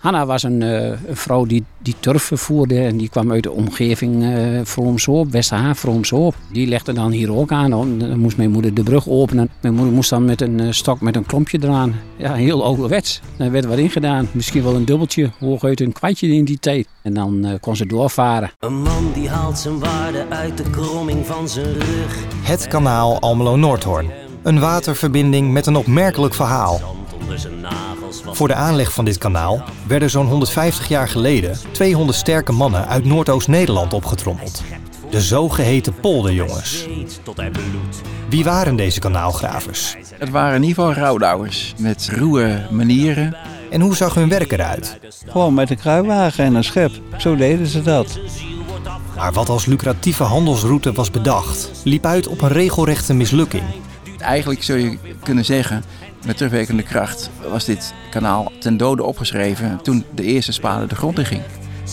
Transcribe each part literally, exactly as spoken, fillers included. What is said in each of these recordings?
Hanna was een, uh, een vrouw die, die turf vervoerde en die kwam uit de omgeving uh, Vroomshoop, Westerhaven, Vroomshoop. Die legde dan hier ook aan. Dan moest mijn moeder de brug openen. Mijn moeder moest dan met een uh, stok met een klompje eraan. Ja, heel ouderwets. Er werd wat ingedaan. Misschien wel een dubbeltje, hooguit een kwartje in die tijd. En dan uh, kon ze doorvaren. Een man die haalt zijn waarde uit de kromming van zijn rug. Het kanaal Almelo-Noordhoorn. Een waterverbinding met een opmerkelijk verhaal. Voor de aanleg van dit kanaal werden zo'n honderdvijftig jaar geleden tweehonderd sterke mannen uit Noordoost-Nederland opgetrommeld. De zogeheten polderjongens. Wie waren deze kanaalgravers? Het waren in ieder geval rouwdouwers met ruwe manieren. En hoe zag hun werk eruit? Gewoon met een kruiwagen en een schep. Zo deden ze dat. Maar wat als lucratieve handelsroute was bedacht, liep uit op een regelrechte mislukking. Eigenlijk zou je kunnen zeggen, met terugwerkende kracht was dit kanaal ten dode opgeschreven toen de eerste spade de grond in ging.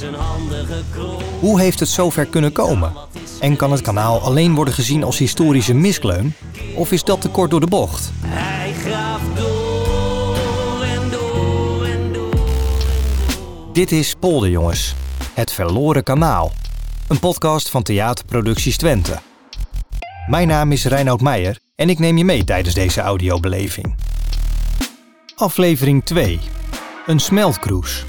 Hoe heeft het zover kunnen komen? En kan het kanaal alleen worden gezien als historische miskleun? Of is dat te kort door de bocht? Hij graaft door en door en door. Dit is Polderjongens, het verloren kanaal. Een podcast van Theaterproducties Twente. Mijn naam is Reinoud Meijer en ik neem je mee tijdens deze audiobeleving. Aflevering twee. Een smeltcruise.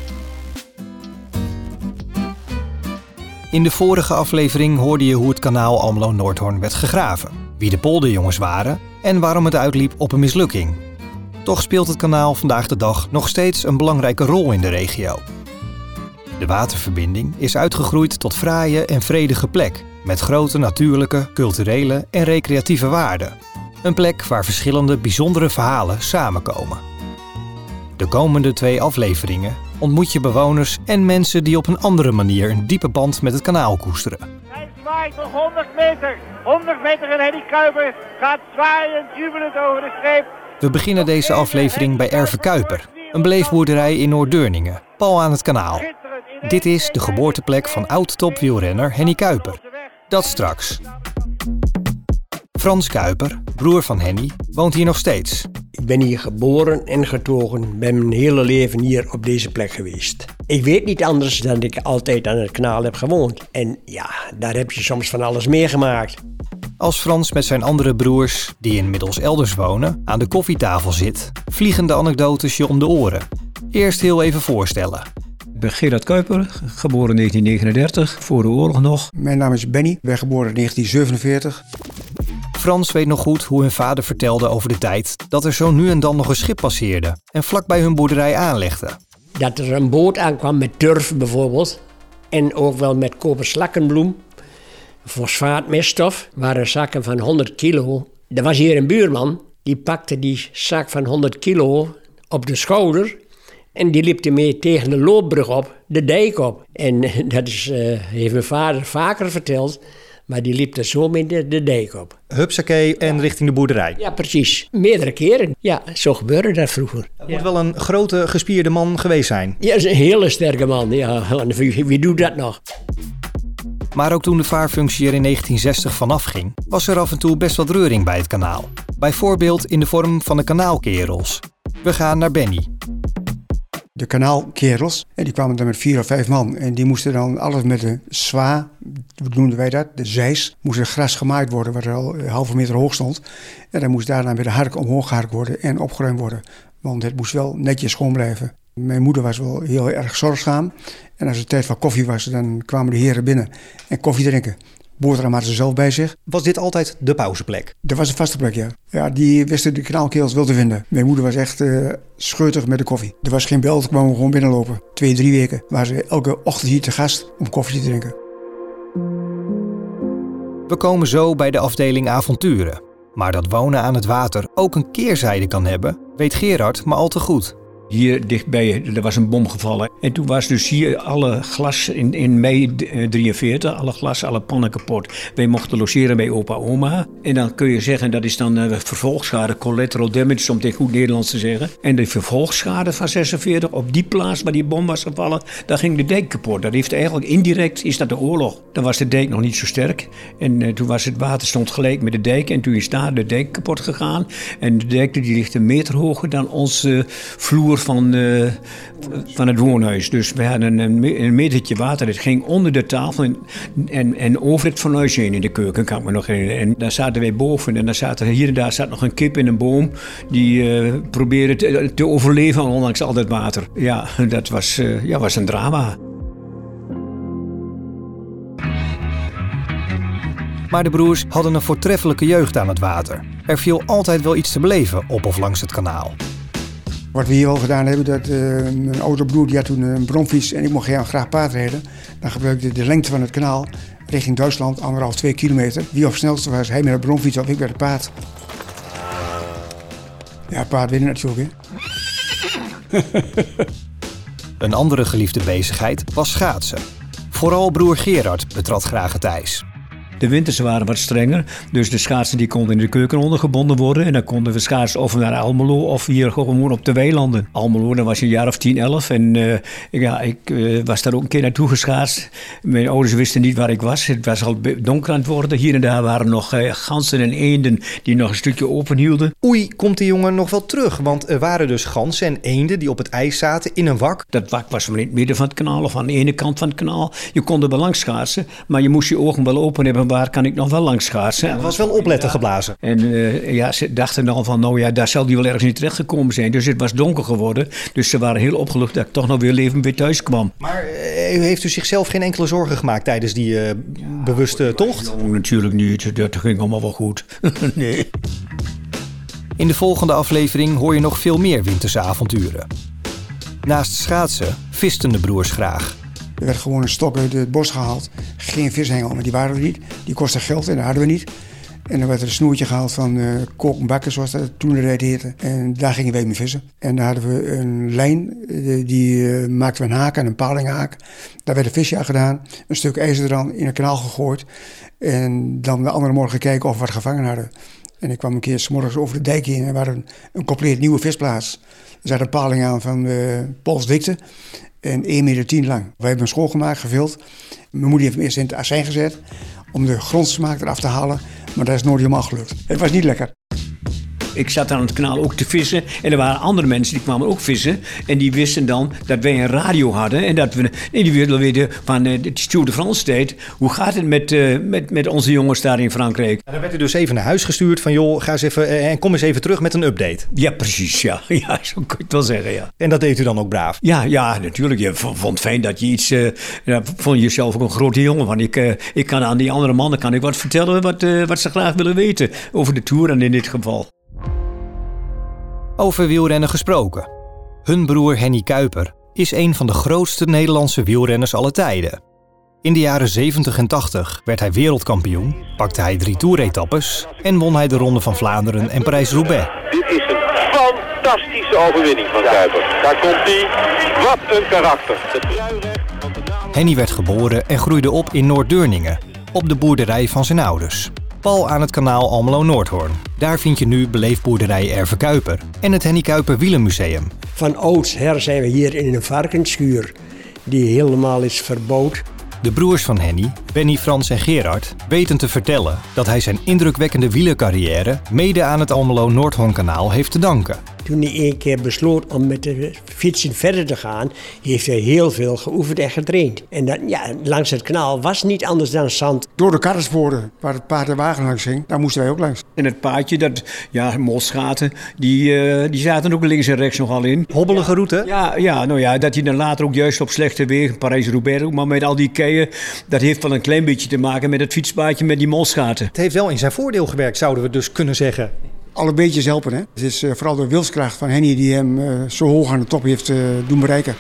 In de vorige aflevering hoorde je hoe het kanaal Almelo-Noordhoorn werd gegraven, wie de polderjongens waren en waarom het uitliep op een mislukking. Toch speelt het kanaal vandaag de dag nog steeds een belangrijke rol in de regio. De waterverbinding is uitgegroeid tot fraaie en vredige plek, met grote natuurlijke, culturele en recreatieve waarden. Een plek waar verschillende bijzondere verhalen samenkomen. De komende twee afleveringen ontmoet je bewoners en mensen die op een andere manier een diepe band met het kanaal koesteren. Hij zwaait nog honderd meter. honderd meter en Henny Kuiper gaat zwaaien, jubelend over de streep. We beginnen deze aflevering bij Erve Kuiper, een beleefboerderij in Noord-Deurningen, pal aan het kanaal. Dit is de geboorteplek van oud-topwielrenner Henny Kuiper. Dat straks. Frans Kuiper, broer van Henny, woont hier nog steeds. Ik ben hier geboren en getogen, ben mijn hele leven hier op deze plek geweest. Ik weet niet anders dan dat ik altijd aan het kanaal heb gewoond. En ja, daar heb je soms van alles meegemaakt. Als Frans met zijn andere broers, die inmiddels elders wonen, aan de koffietafel zit, vliegen de anekdotes je om de oren. Eerst heel even voorstellen. Ik ben Gerard Kuiper, geboren in negentien negenendertig, voor de oorlog nog. Mijn naam is Benny, ik ben geboren in negentien zevenenveertig. Frans weet nog goed hoe hun vader vertelde over de tijd dat er zo nu en dan nog een schip passeerde en vlakbij hun boerderij aanlegde. Dat er een boot aankwam met turf bijvoorbeeld en ook wel met koperslakkenbloem, fosfaatmeststof, waren zakken van honderd kilo. Er was hier een buurman, die pakte die zak van honderd kilo op de schouder en die liep ermee tegen de loopbrug op, de dijk op. En dat is, uh, heeft mijn vader vaker verteld. Maar die liep er zo mee de, de dijk op. Hupsakee en ja. Richting de boerderij. Ja, precies. Meerdere keren. Ja, zo gebeurde dat vroeger. Het moet ja. wel een grote, gespierde man geweest zijn. Ja, is een hele sterke man. Ja, wie, wie doet dat nog? Maar ook toen de vaarfunctie er in negentien zestig vanaf ging, was er af en toe best wat reuring bij het kanaal. Bijvoorbeeld in de vorm van de kanaalkerels. We gaan naar Benny. De kanaalkerels, en die kwamen dan met vier of vijf man. En die moesten dan alles met de zwa, hoe noemden wij dat, de zeis, moest er gras gemaaid worden, wat er al een halve meter hoog stond. En dan moest daarna met de hark omhoog geharkt worden en opgeruimd worden. Want het moest wel netjes schoon blijven. Mijn moeder was wel heel erg zorgzaam. En als het tijd van koffie was, dan kwamen de heren binnen en koffie drinken. Boterham hadden ze zelf bij zich. Was dit altijd de pauzeplek? Dat was een vaste plek, ja. Ja, die wisten de kanaalkerels wel te vinden. Mijn moeder was echt uh, scheutig met de koffie. Er was geen bel, toen kwamen we gewoon binnenlopen. Twee, drie weken waren ze elke ochtend hier te gast om koffie te drinken. We komen zo bij de afdeling avonturen. Maar dat wonen aan het water ook een keerzijde kan hebben, weet Gerard maar al te goed. Hier dichtbij, er was een bom gevallen. En toen was dus hier alle glas in, in mei drieënveertig, alle glas, alle pannen kapot. Wij mochten logeren bij opa oma. En dan kun je zeggen, dat is dan uh, vervolgschade, collateral damage, om het in goed Nederlands te zeggen. En de vervolgschade van zesenveertig, op die plaats waar die bom was gevallen, daar ging de dijk kapot. Dat heeft eigenlijk indirect, is dat de oorlog. Dan was de dijk nog niet zo sterk. En uh, toen was het water stond gelijk met de dijk. En toen is daar de dijk kapot gegaan. En de dijk die ligt een meter hoger dan onze vloer van, uh, van het woonhuis. Dus we hadden een, een metertje water. Het ging onder de tafel en, en, en over het fornuis heen in de keuken, kan ik me nog herinneren. En daar zaten wij boven en daar zaten, hier en daar zat nog een kip in een boom die uh, probeerde te, te overleven ondanks al dat water. Ja, dat was, uh, ja, was een drama. Maar de broers hadden een voortreffelijke jeugd aan het water. Er viel altijd wel iets te beleven op of langs het kanaal. Wat we hier wel gedaan hebben, dat uh, mijn oudere broer die had toen een bromfiets en ik mocht heel graag paardrijden. Dan gebruikte ik de lengte van het kanaal richting Duitsland, anderhalf, twee kilometer. Wie op snelste was, hij met de bromfiets of ik met het paard. Ja, paard winnen natuurlijk, hè. Een andere geliefde bezigheid was schaatsen. Vooral broer Gerard betrad graag het ijs. De winters waren wat strenger, dus de schaatsen die konden in de keuken ondergebonden worden. En dan konden we schaatsen of naar Almelo of hier gewoon op de weilanden. Almelo, dan was je een jaar of tien, elf en uh, ja, ik uh, was daar ook een keer naartoe geschaatst. Mijn ouders wisten niet waar ik was. Het was al donker aan het worden. Hier en daar waren nog uh, ganzen en eenden die nog een stukje open hielden. Oei, komt de jongen nog wel terug, want er waren dus ganzen en eenden die op het ijs zaten in een wak. Dat wak was maar in het midden van het kanaal of aan de ene kant van het kanaal. Je kon er wel langs schaatsen, maar je moest je ogen wel open hebben. Waar kan ik nog wel langs schaatsen? Ja, het was wel opletten geblazen. En uh, ja, ze dachten dan van, nou ja, daar zal die wel ergens niet terecht gekomen zijn. Dus het was donker geworden. Dus ze waren heel opgelucht dat ik toch nog weer levend weer thuis kwam. Maar uh, u heeft u zichzelf geen enkele zorgen gemaakt tijdens die uh, ja, bewuste tocht? Nou, natuurlijk niet. Dat ging allemaal wel goed. Nee. In de volgende aflevering hoor je nog veel meer winterse avonturen. Naast schaatsen visten de broers graag. Er werd gewoon een stok uit het bos gehaald. Geen vishengel, maar die waren er niet. Die kostten geld en dat hadden we niet. En dan werd er een snoertje gehaald van uh, kook en bakken, zoals dat toen de tijd heette. En daar gingen wij mee vissen. En daar hadden we een lijn, uh, die uh, maakten we een haak en een palinghaak. Daar werd een visje aan gedaan. Een stuk ijzer eraan in een kanaal gegooid. En dan de andere morgen kijken of we wat gevangen hadden. En ik kwam een keer 's morgens over de dijk heen en we hadden een, een compleet nieuwe visplaats. Er zat een paling aan van uh, polsdikte. En één meter tien lang. Wij hebben een school gemaakt, gevild. Mijn moeder heeft hem eerst in het azijn gezet om de grondsmaak eraf te halen. Maar dat is nooit helemaal gelukt. Het was niet lekker. Ik zat aan het kanaal ook te vissen. En er waren andere mensen die kwamen ook vissen. En die wisten dan dat wij een radio hadden. En dat we, en die wilden weten van uh, de Tour de France tijd. Hoe gaat het met, uh, met, met onze jongens daar in Frankrijk? En dan werd u dus even naar huis gestuurd van joh, ga eens even uh, en kom eens even terug met een update. Ja, precies. Ja, ja zo kun je het wel zeggen, ja. En dat deed u dan ook braaf? Ja, ja, natuurlijk. Je vond het fijn dat je iets... Uh, ja, vond jezelf ook een grote jongen. Want ik, uh, ik kan aan die andere mannen kan ik wat vertellen wat, uh, wat ze graag willen weten. Over de Tour en in dit geval. Over wielrennen gesproken. Hun broer Henny Kuiper is een van de grootste Nederlandse wielrenners aller tijden. In de jaren zeventig en tachtig werd hij wereldkampioen, pakte hij drie toeretappes en won hij de Ronde van Vlaanderen en Parijs-Roubaix. Dit is een fantastische overwinning van Kuiper. Daar komt hij. Wat een karakter. Het druirecht van de naam... Henny werd geboren en groeide op in Noord-Deurningen, op de boerderij van zijn ouders. Pal aan het kanaal Almelo-Noordhoorn. Daar vind je nu beleefboerderij Erve Kuiper en het Henny Kuiper Wielenmuseum. Van oudsher zijn we hier in een varkensschuur die helemaal is verbouwd. De broers van Henny, Benny, Frans en Gerard, weten te vertellen dat hij zijn indrukwekkende wielercarrière mede aan het Almelo-Noordhoornkanaal heeft te danken. Toen hij een keer besloot om met de fietsen verder te gaan, heeft hij heel veel geoefend en getraind. En dan, ja, langs het kanaal was niet anders dan zand. Door de karrespoorden, waar het paard en wagen langs ging, daar moesten wij ook langs. En het paadje, dat, ja, molsgaten, die, uh, die zaten ook links en rechts nogal in. Hobbelige route? Ja, ja, nou ja, dat hij dan later ook juist op slechte wegen, Parijs-Roubaix ook, maar met al die keien, dat heeft wel een klein beetje te maken met het fietspaadje met die molsgaten. Het heeft wel in zijn voordeel gewerkt, zouden we dus kunnen zeggen. Alle beetjes helpen, hè. Het is uh, vooral de wilskracht van Henny die hem uh, zo hoog aan de top heeft uh, doen bereiken.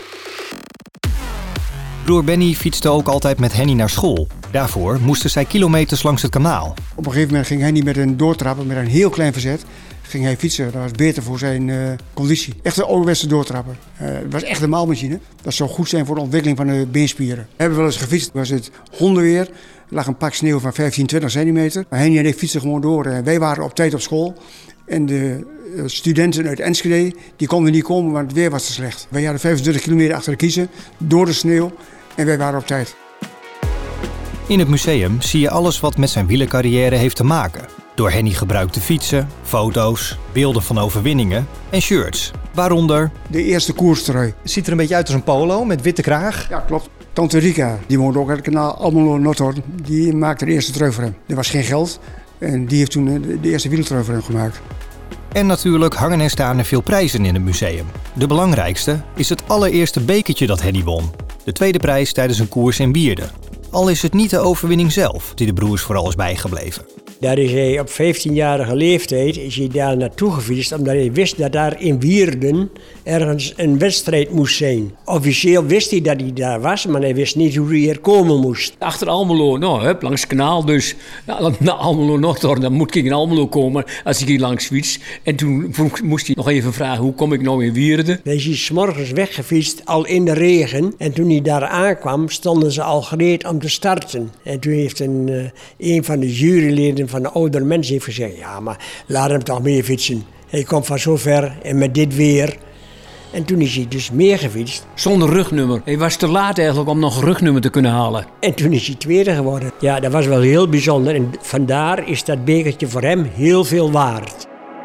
Broer Benny fietste ook altijd met Henny naar school. Daarvoor moesten zij kilometers langs het kanaal. Op een gegeven moment ging Henny met een doortrapper, met een heel klein verzet, ging hij fietsen. Dat was beter voor zijn uh, conditie. Echt een ouderwetse doortrapper. Uh, het was echt een maalmachine. Dat zou goed zijn voor de ontwikkeling van de beenspieren. We hebben wel eens gefietst, was het hondenweer. Er lag een pak sneeuw van vijftien, twintig centimeter. Maar Henny en ik fietsten gewoon door. Uh, wij waren op tijd op school. En de uh, studenten uit Enschede, die konden niet komen, want het weer was te slecht. Wij hadden vijfentwintig kilometer achter de kiezen, door de sneeuw. En wij waren op tijd. In het museum zie je alles wat met zijn wielercarrière heeft te maken. Door Henny gebruikte fietsen, foto's, beelden van overwinningen en shirts. Waaronder De eerste koerstrui. Het ziet er een beetje uit als een polo met witte kraag. Ja, klopt. Tante Rika, die woont ook uit het kanaal Almelo-Noordhoorn. Die maakte de eerste trui voor hem. Er was geen geld en die heeft toen de, de eerste wieltrui voor hem gemaakt. En natuurlijk hangen en staan er veel prijzen in het museum. De belangrijkste is het allereerste bekertje dat Henny won. De tweede prijs tijdens een koers in Wierden. Al is het niet de overwinning zelf die de broers vooral is bijgebleven. Daar is hij op vijftienjarige leeftijd is hij daar naartoe gefietst, omdat hij wist dat daar in Wierden ergens een wedstrijd moest zijn. Officieel wist hij dat hij daar was, maar hij wist niet hoe hij er komen moest. Achter Almelo, nou, hup, langs het kanaal dus. Ja, naar Almelo-Noordhoorn, dan moet ik in Almelo komen als ik hier langs fiets. En toen moest hij nog even vragen, hoe kom ik nou in Wierden? Hij is 's morgens weggefietst, al in de regen. En toen hij daar aankwam, stonden ze al gereed om te starten. En toen heeft een, uh, een van de juryleden van de oudere mensen heeft gezegd, ja, maar laat hem toch meer fietsen. Hij komt van zo ver en met dit weer. En toen is hij dus meer gefietst. Zonder rugnummer. Hij was te laat eigenlijk om nog een rugnummer te kunnen halen. En toen is hij tweede geworden. Ja, dat was wel heel bijzonder. En vandaar is dat bekertje voor hem heel veel waard.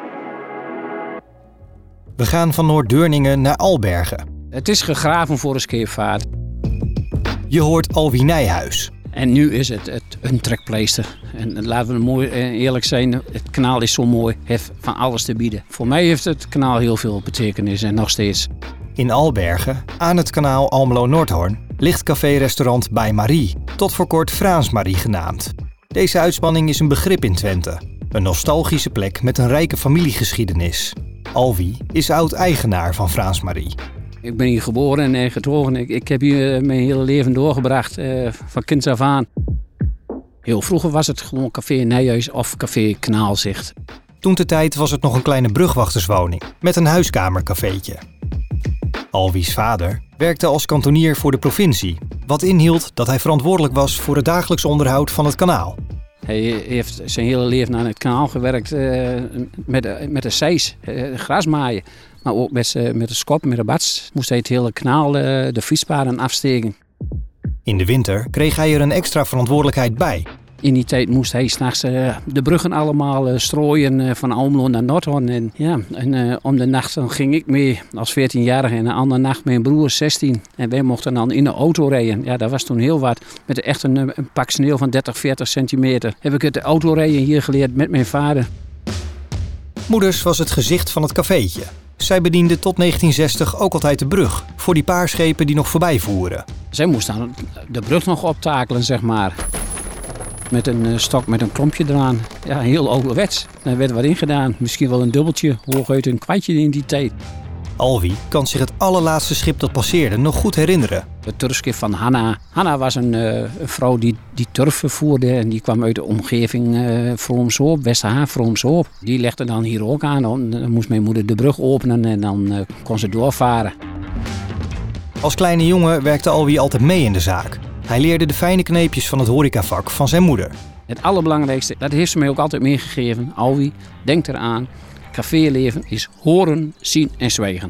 We gaan van Noord-Deurningen naar Albergen. Het is gegraven voor een scheepvaart. Je hoort Alwie Nijhuis. En nu is het, het een trekpleister. En laten we mooi en eerlijk zijn, het kanaal is zo mooi, heeft van alles te bieden. Voor mij heeft het kanaal heel veel betekenis en nog steeds. In Albergen, aan het kanaal Almelo-Noordhoorn, ligt café-restaurant Bij Marie, tot voor kort Fraans Marie genaamd. Deze uitspanning is een begrip in Twente. Een nostalgische plek met een rijke familiegeschiedenis. Alwie is oud-eigenaar van Fraans Marie. Ik ben hier geboren en getogen. Ik, ik heb hier mijn hele leven doorgebracht, uh, van kinds af aan. Heel vroeger was het gewoon café Nijhuis of café Kanaalzicht. Toentertijd was het nog een kleine brugwachterswoning met een huiskamercafeetje. Alwie's vader werkte als kantonier voor de provincie, wat inhield dat hij verantwoordelijk was voor het dagelijks onderhoud van het kanaal. Hij heeft zijn hele leven aan het kanaal gewerkt uh, met, met de seis, uh, grasmaaien. Maar ook met, uh, met de skop, met de bats, moest hij het hele kanaal, uh, de fietspaden afsteken. In de winter kreeg hij er een extra verantwoordelijkheid bij. In die tijd moest hij s'nachts uh, de bruggen allemaal uh, strooien uh, van Almelo naar Noordhoorn. En, ja, en uh, om de nacht dan ging ik mee als veertienjarige en een andere nacht mijn broer zestien. En wij mochten dan in de auto rijden. Ja, dat was toen heel wat. Met echt een, een pak sneeuw van dertig, veertig centimeter. Heb ik het autorijden hier geleerd met mijn vader. Moeders was het gezicht van het cafeetje. Zij bediende tot negentien zestig ook altijd de brug, voor die paar schepen die nog voorbij voeren. Zij moest dan de brug nog optakelen, zeg maar. Met een stok met een klompje eraan. Ja, heel ouderwets. Daar werd wat in gedaan. Misschien wel een dubbeltje, hooguit een kwartje in die tijd. Alwie kan zich het allerlaatste schip dat passeerde nog goed herinneren. Het turfschip van Hanna. Hanna was een, uh, een vrouw die, die turf vervoerde. En die kwam uit de omgeving uh, Vroomshoop, Westerhaven, Vroomshoop. Die legde dan hier ook aan. Dan moest mijn moeder de brug openen en dan uh, kon ze doorvaren. Als kleine jongen werkte Alwie altijd mee in de zaak. Hij leerde de fijne kneepjes van het horecavak van zijn moeder. Het allerbelangrijkste, dat heeft ze mij ook altijd meegegeven. Alwie, denk eraan. Caféleven is horen, zien en zwijgen.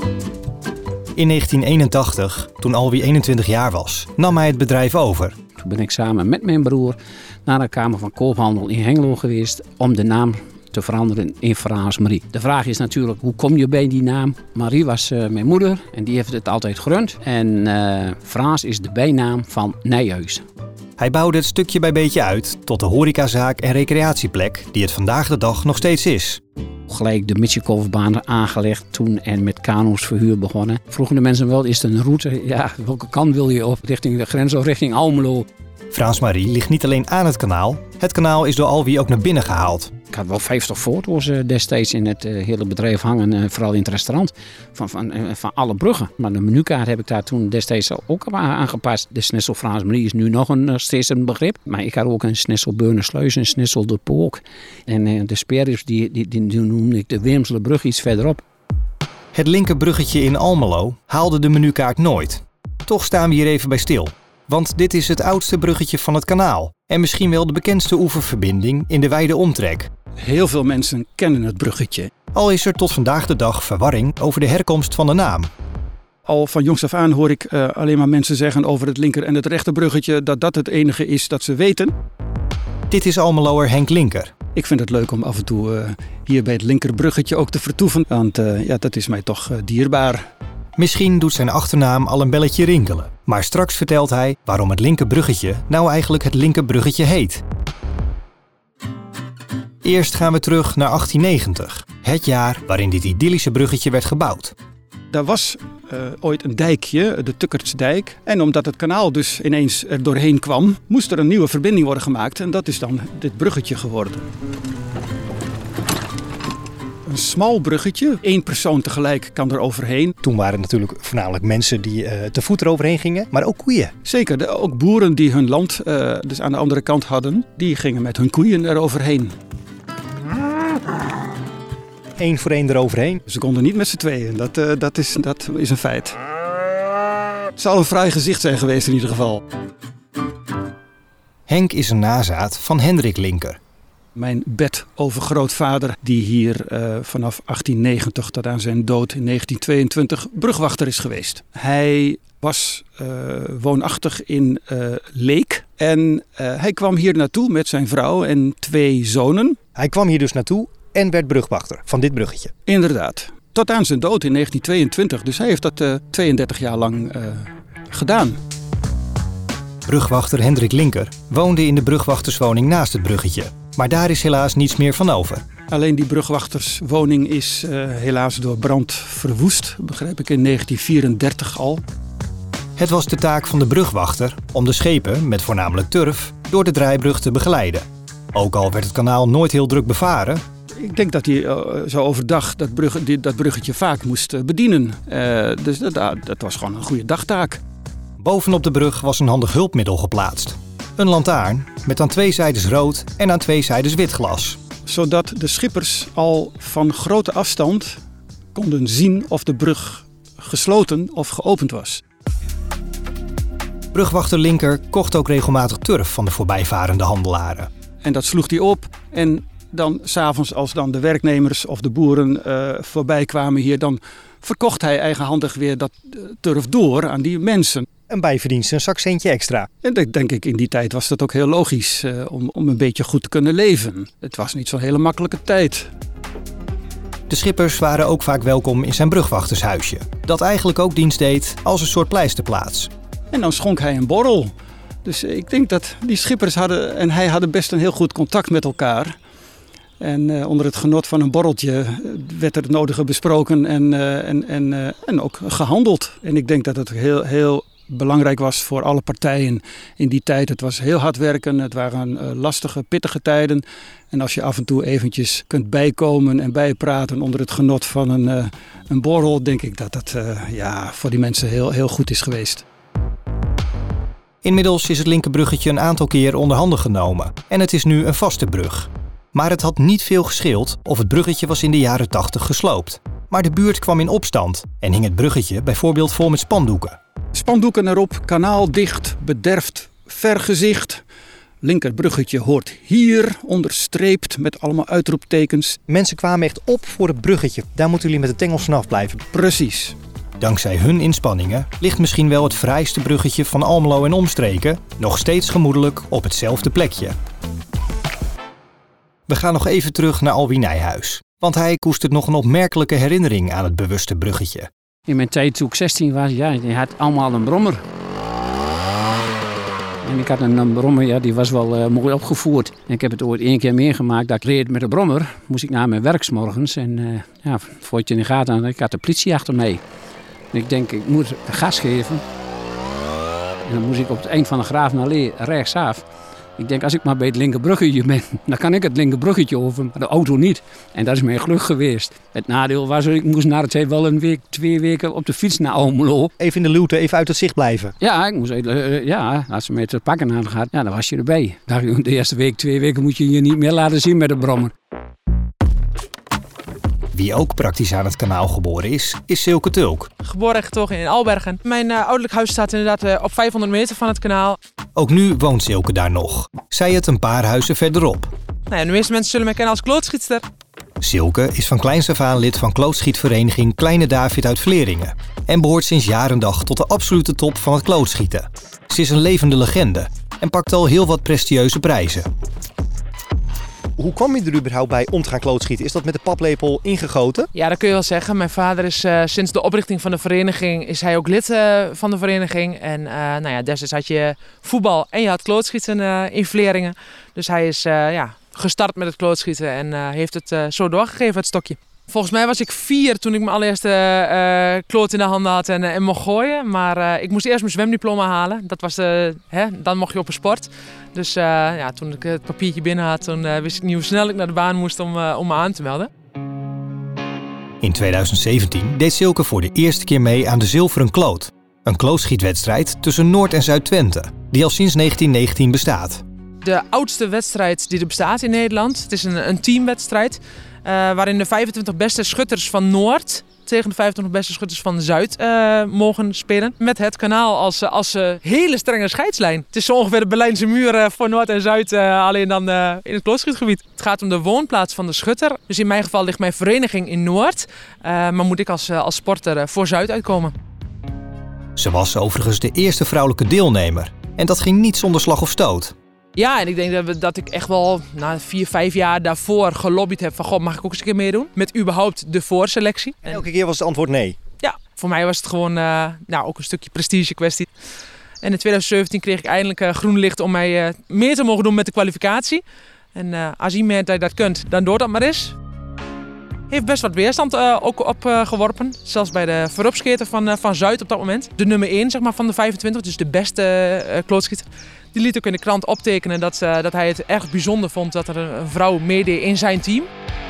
In negentien eenentachtig, toen Alwie eenentwintig jaar was, nam hij het bedrijf over. Toen ben ik samen met mijn broer naar de Kamer van Koophandel in Hengelo geweest om de naam te veranderen in Fraans Marie. De vraag is natuurlijk, hoe kom je bij die naam? Marie was uh, mijn moeder en die heeft het altijd gerund. En uh, Fraans is de bijnaam van Nijhuis. Hij bouwde het stukje bij beetje uit tot de horecazaak en recreatieplek die het vandaag de dag nog steeds is. Gelijk de Mitchellkolfbaan aangelegd toen en met kano's verhuur begonnen. Vroegen de mensen wel, is het een route? Ja, welke kant wil je op? Richting de grens of richting Almelo? Fraans Marie ligt niet alleen aan het kanaal. Het kanaal is door Alwie ook naar binnen gehaald. Ik had wel vijftig foto's uh, destijds in het uh, hele bedrijf hangen, uh, vooral in het restaurant, van, van, uh, van alle bruggen. Maar de menukaart heb ik daar toen destijds ook aangepast. De Snitsel Fraans Marie is nu nog een, uh, steeds een begrip. Maar ik had ook een Snitsel Beunersluis, een Snitsel de Pook. En uh, de sperrips, die, die, die, die noemde ik de Wilmselebrug iets verderop. Het linkerbruggetje in Almelo haalde de menukaart nooit. Toch staan we hier even bij stil. Want dit is het oudste bruggetje van het kanaal. En misschien wel de bekendste oeververbinding in de wijde omtrek. Heel veel mensen kennen het bruggetje. Al is er tot vandaag de dag verwarring over de herkomst van de naam. Al van jongs af aan hoor ik uh, alleen maar mensen zeggen over het linker en het rechterbruggetje dat dat het enige is dat ze weten. Dit is Almeloer Henk Linker. Ik vind het leuk om af en toe uh, hier bij het linkerbruggetje ook te vertoeven. Want uh, ja, dat is mij toch uh, dierbaar. Misschien doet zijn achternaam al een belletje rinkelen. Maar straks vertelt hij waarom het linkerbruggetje nou eigenlijk het linkerbruggetje heet. Eerst gaan we terug naar achttien negentig. Het jaar waarin dit idyllische bruggetje werd gebouwd. Daar was uh, ooit een dijkje, de Tukkertsdijk. En omdat het kanaal dus ineens er doorheen kwam, moest er een nieuwe verbinding worden gemaakt. En dat is dan dit bruggetje geworden. Een smal bruggetje, één persoon tegelijk kan er overheen. Toen waren het natuurlijk voornamelijk mensen die uh, te voet eroverheen gingen, maar ook koeien. Zeker, de, ook boeren die hun land uh, dus aan de andere kant hadden, die gingen met hun koeien eroverheen. Eén voor één eroverheen. Ze konden niet met z'n tweeën, dat, uh, dat, is, dat is een feit. Het zal een fraai gezicht zijn geweest in ieder geval. Henk is een nazaat van Hendrik Linker. Mijn bedovergrootvader, die hier uh, vanaf achttien negentig tot aan zijn dood in negentien tweeëntwintig brugwachter is geweest. Hij was uh, woonachtig in uh, Leek en uh, hij kwam hier naartoe met zijn vrouw en twee zonen. Hij kwam hier dus naartoe en werd brugwachter van dit bruggetje. Inderdaad. Tot aan zijn dood in negentien tweeëntwintig. Dus hij heeft dat uh, tweeëndertig jaar lang uh, gedaan. Brugwachter Hendrik Linker woonde in de brugwachterswoning naast het bruggetje. Maar daar is helaas niets meer van over. Alleen die brugwachterswoning is uh, helaas door brand verwoest. Begrijp ik in negentien vierendertig al. Het was de taak van de brugwachter om de schepen, met voornamelijk turf, door de draaibrug te begeleiden. Ook al werd het kanaal nooit heel druk bevaren. Ik denk dat hij uh, zo overdag dat, brug, die, dat bruggetje vaak moest uh, bedienen. Uh, dus dat, dat was gewoon een goede dagtaak. Bovenop de brug was een handig hulpmiddel geplaatst. Een lantaarn met aan twee zijdes rood en aan twee zijdes wit glas. Zodat de schippers al van grote afstand konden zien of de brug gesloten of geopend was. Brugwachter Linker kocht ook regelmatig turf van de voorbijvarende handelaren. En dat sloeg hij op en dan 's avonds als dan de werknemers of de boeren uh, voorbij kwamen hier, dan verkocht hij eigenhandig weer dat uh, turf door aan die mensen. Een bijverdienst, een zakcentje extra. En dat denk ik, in die tijd was dat ook heel logisch uh, om, om een beetje goed te kunnen leven. Het was niet zo'n hele makkelijke tijd. De schippers waren ook vaak welkom in zijn brugwachtershuisje. Dat eigenlijk ook dienst deed als een soort pleisterplaats. En dan schonk hij een borrel. Dus ik denk dat die schippers hadden en hij hadden best een heel goed contact met elkaar. En uh, onder het genot van een borreltje werd er het nodige besproken en, uh, en, en, uh, en ook gehandeld. En ik denk dat het heel, heel belangrijk was voor alle partijen in die tijd. Het was heel hard werken, het waren uh, lastige, pittige tijden. En als je af en toe eventjes kunt bijkomen en bijpraten onder het genot van een, uh, een borrel, denk ik dat dat uh, ja, voor die mensen heel, heel goed is geweest. Inmiddels is het linkerbruggetje een aantal keer onder handen genomen en het is nu een vaste brug. Maar het had niet veel gescheeld of het bruggetje was in de jaren tachtig gesloopt. Maar de buurt kwam in opstand en hing het bruggetje bijvoorbeeld vol met spandoeken. Spandoeken erop, kanaal dicht, bederfd, vergezicht. Linkerbruggetje hoort hier, onderstreept met allemaal uitroeptekens. Mensen kwamen echt op voor het bruggetje. Daar moeten jullie met de tengels vanaf blijven. Precies. Dankzij hun inspanningen ligt misschien wel het fraaiste bruggetje van Almelo en omstreken nog steeds gemoedelijk op hetzelfde plekje. We gaan nog even terug naar Alwie Nijhuis, want hij koestert nog een opmerkelijke herinnering aan het bewuste bruggetje. In mijn tijd toen ik zestien was, ja, je had allemaal een brommer. En ik had een, een brommer, ja, die was wel uh, mooi opgevoerd. En ik heb het ooit één keer meegemaakt dat ik reed met een brommer. Moest ik naar mijn werk 's morgens en uh, ja, voor je het in de gaten had, ik had de politie achter mij. En ik denk, ik moet gas geven. En dan moest ik op het eind van de Graafenallee rechtsaf. Ik denk, als ik maar bij het linkerbruggetje ben, dan kan ik het linkerbruggetje over, maar de auto niet. En dat is mijn geluk geweest. Het nadeel was, ik moest na de tijd wel een week, twee weken op de fiets naar Almelo. Even in de luwte, even uit het zicht blijven. Ja, ik moest, uh, ja, als ze mij te pakken hadden gehad, ja, dan was je erbij. De eerste week, twee weken moet je je niet meer laten zien met de brommer. Wie ook praktisch aan het kanaal geboren is, is Silke Tulk. Geboren en getogen in Albergen. Mijn uh, ouderlijk huis staat inderdaad uh, op vijfhonderd meter van het kanaal. Ook nu woont Silke daar nog. Zij het een paar huizen verderop. Nou ja, de meeste mensen zullen mij kennen als klootschietster. Silke is van kleins af aan lid van klootschietvereniging Kleine David uit Vleringen. En behoort sinds jaar en dag tot de absolute top van het klootschieten. Ze is een levende legende en pakt al heel wat prestigieuze prijzen. Hoe kwam je er überhaupt bij om te gaan klootschieten? Is dat met de paplepel ingegoten? Ja, dat kun je wel zeggen. Mijn vader is uh, sinds de oprichting van de vereniging is hij ook lid uh, van de vereniging. En uh, nou ja, destijds had je voetbal en je had klootschieten uh, in Vleringen. Dus hij is uh, ja, gestart met het klootschieten en uh, heeft het uh, zo doorgegeven, het stokje. Volgens mij was ik vier toen ik mijn allereerste uh, kloot in de handen had en, uh, en mocht gooien. Maar uh, ik moest eerst mijn zwemdiploma halen. Dat was de, hè, dan mocht je op een sport. Dus uh, ja, toen ik het papiertje binnen had, toen uh, wist ik niet hoe snel ik naar de baan moest om, uh, om me aan te melden. In tweeduizend zeventien deed Silke voor de eerste keer mee aan de Zilveren Kloot. Een klootschietwedstrijd tussen Noord- en Zuid-Twente, die al sinds negentien negentien bestaat. De oudste wedstrijd die er bestaat in Nederland. Het is een, een teamwedstrijd. Uh, waarin de vijfentwintig beste schutters van Noord tegen de vijfentwintig beste schutters van Zuid uh, mogen spelen. Met het kanaal als, als uh, hele strenge scheidslijn. Het is zo ongeveer de Berlijnse muur uh, voor Noord en Zuid, uh, alleen dan uh, in het klootschietgebied. Het gaat om de woonplaats van de schutter. Dus in mijn geval ligt mijn vereniging in Noord. Uh, maar moet ik als, uh, als sporter uh, voor Zuid uitkomen. Ze was overigens de eerste vrouwelijke deelnemer. En dat ging niet zonder slag of stoot. Ja, en ik denk dat, we, dat ik echt wel na vier, vijf jaar daarvoor gelobbyd heb van... God, mag ik ook eens een keer meedoen? Met überhaupt de voorselectie. En elke keer was het antwoord nee? Ja, voor mij was het gewoon uh, nou, ook een stukje prestige kwestie. En in tweeduizend zeventien kreeg ik eindelijk uh, groen licht om mij uh, meer te mogen doen met de kwalificatie. En uh, als je merkt dat je dat kunt, dan doe dat maar eens. Heeft best wat weerstand uh, ook opgeworpen. Uh, Zelfs bij de vooropscheter van, uh, van Zuid op dat moment. De nummer één zeg maar, van de vijfentwintig, dus de beste uh, klootschieter. Die liet ook in de krant optekenen dat, uh, dat hij het erg bijzonder vond dat er een vrouw meedeed in zijn team.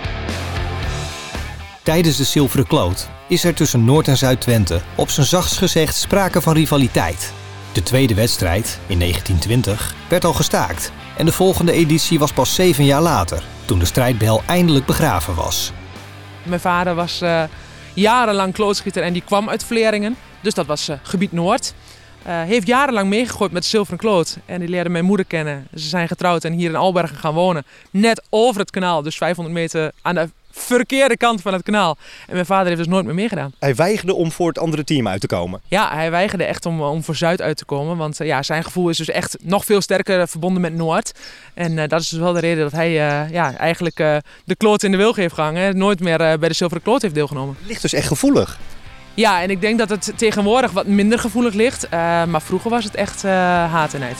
Tijdens de Zilveren Kloot is er tussen Noord- en Zuid-Twente op zijn zachtst gezegd sprake van rivaliteit. De tweede wedstrijd, in negentien twintig, werd al gestaakt. En de volgende editie was pas zeven jaar later, toen de strijdbijl eindelijk begraven was. Mijn vader was uh, jarenlang klootschieter en die kwam uit Vleringen. Dus dat was uh, gebied Noord. Hij uh, heeft jarenlang meegegooid met de Zilveren Kloot. En die leerde mijn moeder kennen. Ze zijn getrouwd en hier in Albergen gaan wonen. Net over het kanaal, dus vijfhonderd meter aan de verkeerde kant van het kanaal. En mijn vader heeft dus nooit meer meegedaan. Hij weigerde om voor het andere team uit te komen? Ja, hij weigerde echt om, om voor Zuid uit te komen. Want uh, ja, zijn gevoel is dus echt nog veel sterker verbonden met Noord. En uh, dat is dus wel de reden dat hij uh, ja, eigenlijk uh, de kloot in de wilg heeft gehangen. Nooit meer uh, bij de Zilveren Kloot heeft deelgenomen. Het ligt dus echt gevoelig. Ja, en ik denk dat het tegenwoordig wat minder gevoelig ligt. Uh, maar vroeger was het echt uh, haat en nijd.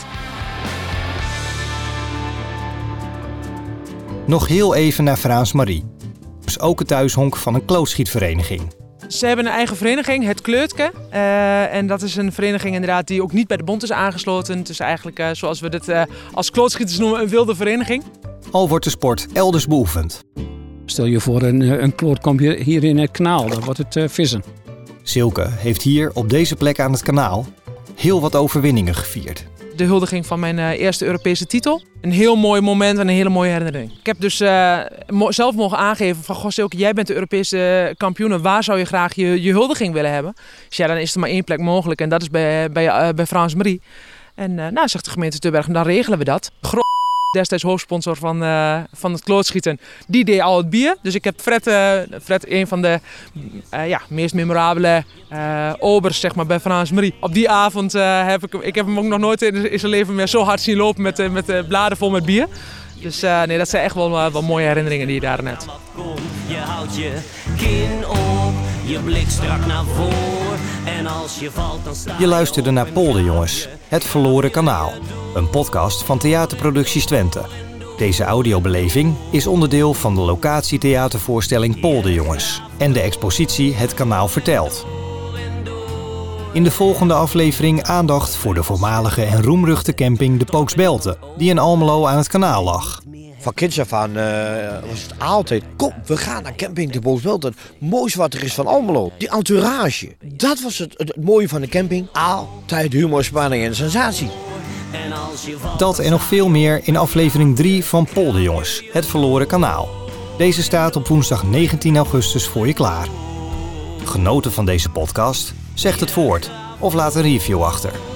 Nog heel even naar Frans Marie. Is ook het thuishonk van een klootschietvereniging. Ze hebben een eigen vereniging, het Kleutke. Uh, en dat is een vereniging inderdaad die ook niet bij de bond is aangesloten. Het is eigenlijk, uh, zoals we dit uh, als klootschieters noemen, een wilde vereniging. Al wordt de sport elders beoefend. Stel je voor een, een kloot komt hier, hier in het kanaal, dan wordt het uh, vissen. Silke heeft hier op deze plek aan het kanaal heel wat overwinningen gevierd. De huldiging van mijn uh, eerste Europese titel. Een heel mooi moment en een hele mooie herinnering. Ik heb dus uh, mo- zelf mogen aangeven van... Goh Silke, jij bent de Europese kampioen. Waar zou je graag je, je huldiging willen hebben? Dus ja, dan is er maar één plek mogelijk. En dat is bij, bij, uh, bij Frans Marie. En uh, nou, zegt de gemeente Tubbergen, dan regelen we dat. Gro- destijds hoofdsponsor van, uh, van het klootschieten, die deed al het bier. Dus ik heb Fred, uh, Fred een van de uh, ja, meest memorabele uh, obers zeg maar, bij Frans Marie. Op die avond uh, heb ik, ik heb hem ook nog nooit in zijn leven meer zo hard zien lopen met, uh, met uh, bladen vol met bier. Dus uh, nee, dat zijn echt wel, uh, wel mooie herinneringen die je daar net. Je houdt je kin op, je blik strak naar voren. En als je valt dan sta je... Je luisterde naar Polderjongens, het verloren kanaal. Een podcast van Theaterproducties Twente. Deze audiobeleving is onderdeel van de locatietheatervoorstelling Polderjongens en de expositie Het Kanaal Vertelt. In de volgende aflevering aandacht voor de voormalige en roemruchte camping De Pooksbelte, die in Almelo aan het kanaal lag. Van kinds af aan uh, was het altijd, kom, we gaan naar camping De Pooksbelte. Het mooiste wat er is van Almelo. Die entourage, dat was het, het, het mooie van de camping. Altijd humor, spanning en sensatie. Dat en nog veel meer in aflevering drie van Polderjongens, het verloren kanaal. Deze staat op woensdag negentien augustus voor je klaar. Genoten van deze podcast? Zeg het voort of laat een review achter.